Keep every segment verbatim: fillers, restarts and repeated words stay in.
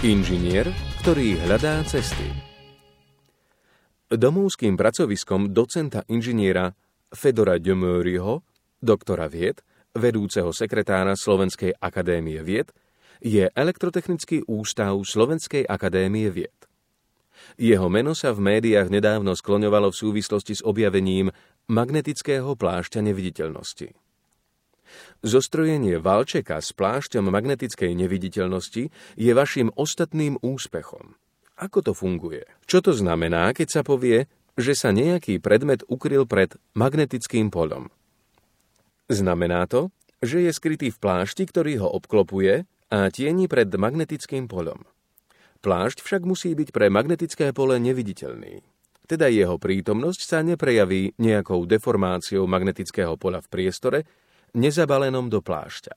Inžinier, ktorý hľadá cesty. Domovským pracoviskom docenta inžiniera Fedora Demeuriho, doktora vied, vedúceho sekretára Slovenskej akadémie vied, je Elektrotechnický ústav Slovenskej akadémie vied. Jeho meno sa v médiách nedávno skloňovalo v súvislosti s objavením magnetického plášťa neviditeľnosti. Zostrojenie valčeka s plášťom magnetickej neviditeľnosti je vašim ostatným úspechom. Ako to funguje? Čo to znamená, keď sa povie, že sa nejaký predmet ukryl pred magnetickým poľom? Znamená to, že je skrytý v plášti, ktorý ho obklopuje a tieni pred magnetickým poľom. Plášť však musí byť pre magnetické pole neviditeľný. Teda jeho prítomnosť sa neprejaví nejakou deformáciou magnetického poľa v priestore, nezabalenom do plášťa.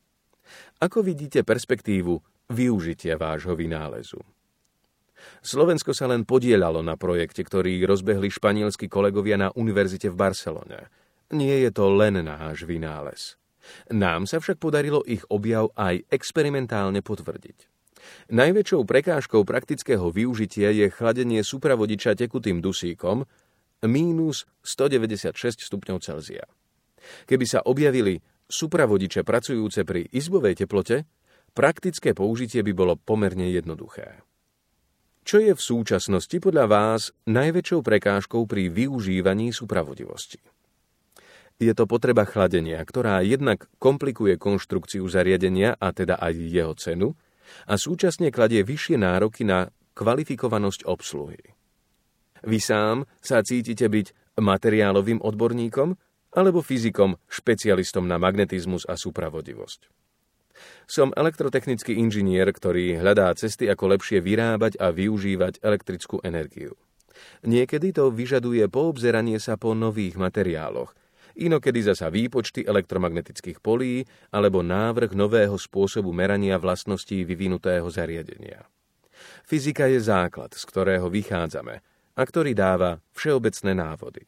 Ako vidíte perspektívu využitia vášho vynálezu? Slovensko sa len podieľalo na projekte, ktorý rozbehli španielskí kolegovia na univerzite v Barcelone. Nie je to len náš vynález. Nám sa však podarilo ich objav aj experimentálne potvrdiť. Najväčšou prekážkou praktického využitia je chladenie supravodiča tekutým dusíkom mínus stodeväťdesiatšesť stupňov Celzia. Keby sa objavili supravodiče pracujúce pri izbovej teplote, praktické použitie by bolo pomerne jednoduché. Čo je v súčasnosti podľa vás najväčšou prekážkou pri využívaní supravodivosti? Je to potreba chladenia, ktorá jednak komplikuje konštrukciu zariadenia a teda aj jeho cenu a súčasne kladie vyššie nároky na kvalifikovanosť obsluhy. Vy sám sa cítite byť materiálovým odborníkom alebo fyzikom, špecialistom na magnetizmus a supravodivosť. Som elektrotechnický inžinier, ktorý hľadá cesty, ako lepšie vyrábať a využívať elektrickú energiu. Niekedy to vyžaduje poobzeranie sa po nových materiáloch, inokedy zasa výpočty elektromagnetických polí alebo návrh nového spôsobu merania vlastností vyvinutého zariadenia. Fyzika je základ, z ktorého vychádzame a ktorý dáva všeobecné návody.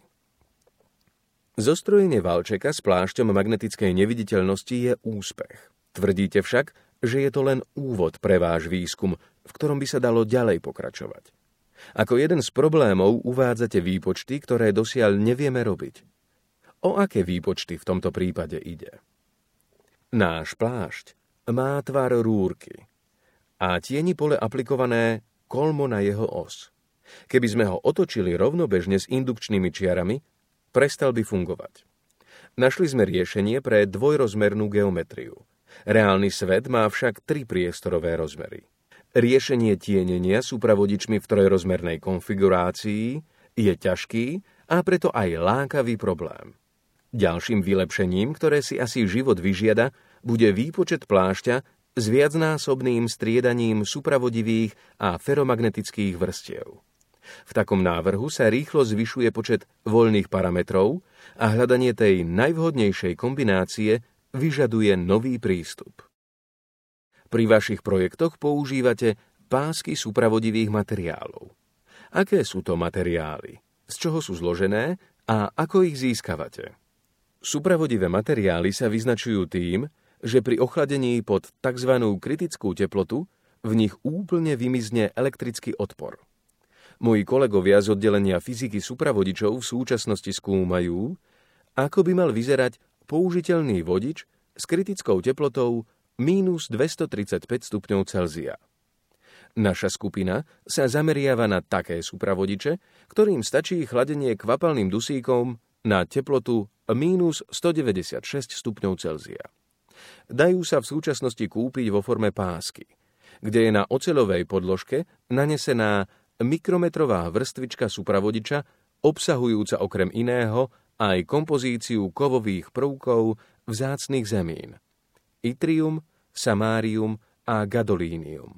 Zostrojenie valčeka s plášťom magnetickej neviditeľnosti je úspech. Tvrdíte však, že je to len úvod pre váš výskum, v ktorom by sa dalo ďalej pokračovať. Ako jeden z problémov uvádzate výpočty, ktoré dosiaľ nevieme robiť. O aké výpočty v tomto prípade ide? Náš plášť má tvar rúrky a tieni pole aplikované kolmo na jeho os. Keby sme ho otočili rovnobežne s indukčnými čiarami, prestal by fungovať. Našli sme riešenie pre dvojrozmernú geometriu. Reálny svet má však tri priestorové rozmery. Riešenie tienenia supravodičmi v trojrozmernej konfigurácii je ťažký a preto aj lákavý problém. Ďalším vylepšením, ktoré si asi život vyžiada, bude výpočet plášťa s viacnásobným striedaním supravodivých a feromagnetických vrstiev. V takom návrhu sa rýchlo zvyšuje počet voľných parametrov a hľadanie tej najvhodnejšej kombinácie vyžaduje nový prístup. Pri vašich projektoch používate pásky supravodivých materiálov. Aké sú to materiály? Z čoho sú zložené a ako ich získavate? Supravodivé materiály sa vyznačujú tým, že pri ochladení pod tzv. Kritickú teplotu v nich úplne vymizne elektrický odpor. Moji kolegovia z oddelenia fyziky supravodičov v súčasnosti skúmajú, ako by mal vyzerať použiteľný vodič s kritickou teplotou mínus dvestotridsaťpäť stupňov Celzia. Naša skupina sa zameriava na také supravodiče, ktorým stačí chladenie kvapalným dusíkom na teplotu mínus stodeväťdesiatšesť stupňov Celzia. Dajú sa v súčasnosti kúpiť vo forme pásky, kde je na oceľovej podložke nanesená mikrometrová vrstvička supravodiča, obsahujúca okrem iného aj kompozíciu kovových prvkov vzácnych zemín, yttrium, samárium a gadolínium.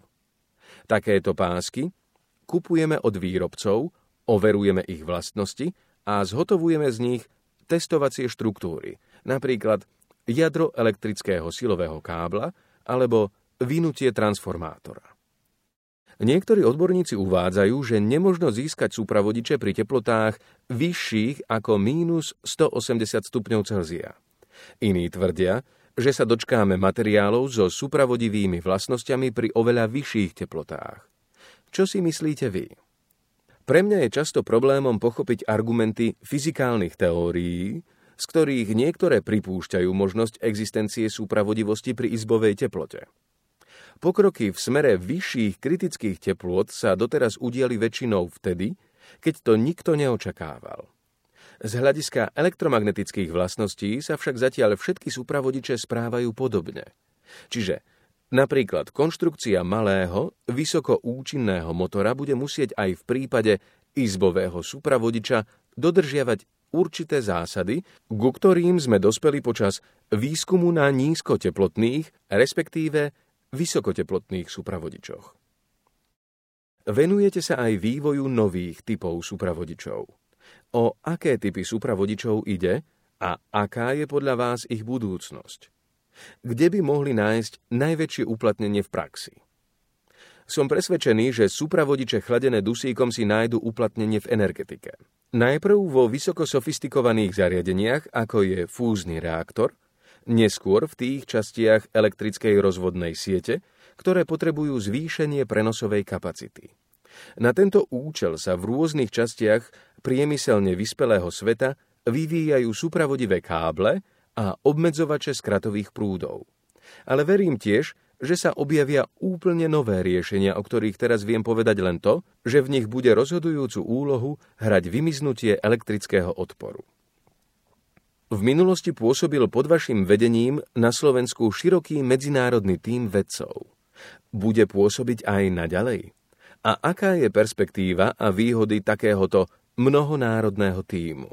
Takéto pásky kupujeme od výrobcov, overujeme ich vlastnosti a zhotovujeme z nich testovacie štruktúry, napríklad jadro elektrického silového kábla alebo vynutie transformátora. Niektorí odborníci uvádzajú, že nemožno získať supravodiče pri teplotách vyšších ako mínus stoosemdesiat stupňov Celzia. Iní tvrdia, že sa dočkáme materiálov so supravodivými vlastnosťami pri oveľa vyšších teplotách. Čo si myslíte vy? Pre mňa je často problémom pochopiť argumenty fyzikálnych teórií, z ktorých niektoré pripúšťajú možnosť existencie súpravodivosti pri izbovej teplote. Pokroky v smere vyšších kritických teplôt sa doteraz udiali väčšinou vtedy, keď to nikto neočakával. Z hľadiska elektromagnetických vlastností sa však zatiaľ všetky súpravodiče správajú podobne. Čiže napríklad konštrukcia malého, vysoko účinného motora bude musieť aj v prípade izbového súpravodiča dodržiavať určité zásady, ku ktorým sme dospeli počas výskumu na nízkoteplotných, respektíve vysokoteplotných súpravodičoch. Venujete sa aj vývoju nových typov súpravodičov. O aké typy súpravodičov ide a aká je podľa vás ich budúcnosť? Kde by mohli nájsť najväčšie uplatnenie v praxi? Som presvedčený, že súpravodiče chladené dusíkom si nájdu uplatnenie v energetike. Najprv vo vysoko sofistikovaných zariadeniach, ako je fúzny reaktor, neskôr v tých častiach elektrickej rozvodnej siete, ktoré potrebujú zvýšenie prenosovej kapacity. Na tento účel sa v rôznych častiach priemyselne vyspelého sveta vyvíjajú súpravodivé káble a obmedzovače skratových prúdov. Ale verím tiež, že sa objavia úplne nové riešenia, o ktorých teraz viem povedať len to, že v nich bude rozhodujúcu úlohu hrať vymiznutie elektrického odporu. V minulosti pôsobil pod vašim vedením na Slovensku široký medzinárodný tím vedcov. Bude pôsobiť aj naďalej? A aká je perspektíva a výhody takéhoto mnohonárodného tímu?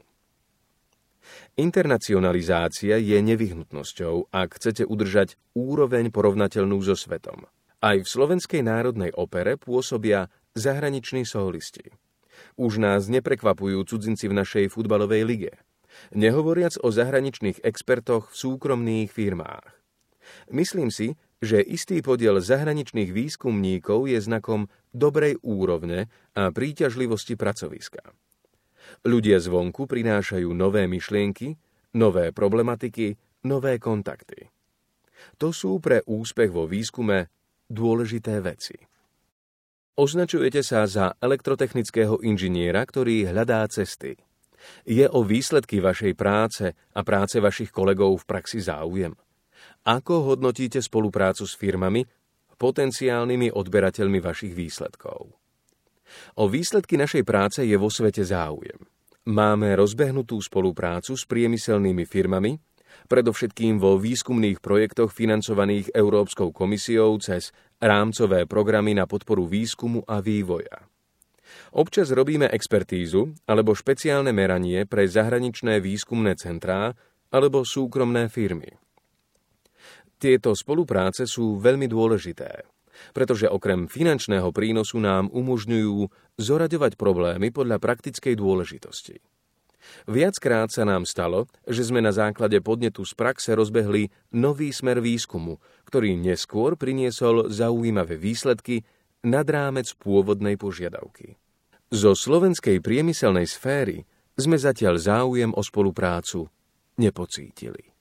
Internacionalizácia je nevyhnutnosťou, ak chcete udržať úroveň porovnateľnú so svetom. Aj v Slovenskej národnej opere pôsobia zahraniční solisti. Už nás neprekvapujú cudzinci v našej futbalovej lige, nehovoriac o zahraničných expertoch v súkromných firmách. Myslím si, že istý podiel zahraničných výskumníkov je znakom dobrej úrovne a príťažlivosti pracoviska. Ľudia zvonku prinášajú nové myšlienky, nové problematiky, nové kontakty. To sú pre úspech vo výskume dôležité veci. Označujete sa za elektrotechnického inžiniera, ktorý hľadá cesty. Je o výsledky vašej práce a práce vašich kolegov v praxi záujem? Ako hodnotíte spoluprácu s firmami, potenciálnymi odberateľmi vašich výsledkov? O výsledky našej práce je vo svete záujem. Máme rozbehnutú spoluprácu s priemyselnými firmami, predovšetkým vo výskumných projektoch financovaných Európskou komisiou cez rámcové programy na podporu výskumu a vývoja. Občas robíme expertízu alebo špeciálne meranie pre zahraničné výskumné centrá alebo súkromné firmy. Tieto spolupráce sú veľmi dôležité, pretože okrem finančného prínosu nám umožňujú zoraďovať problémy podľa praktickej dôležitosti. Viackrát sa nám stalo, že sme na základe podnetu z praxe rozbehli nový smer výskumu, ktorý neskôr priniesol zaujímavé výsledky nad rámec pôvodnej požiadavky. Zo slovenskej priemyselnej sféry sme zatiaľ záujem o spoluprácu nepocítili.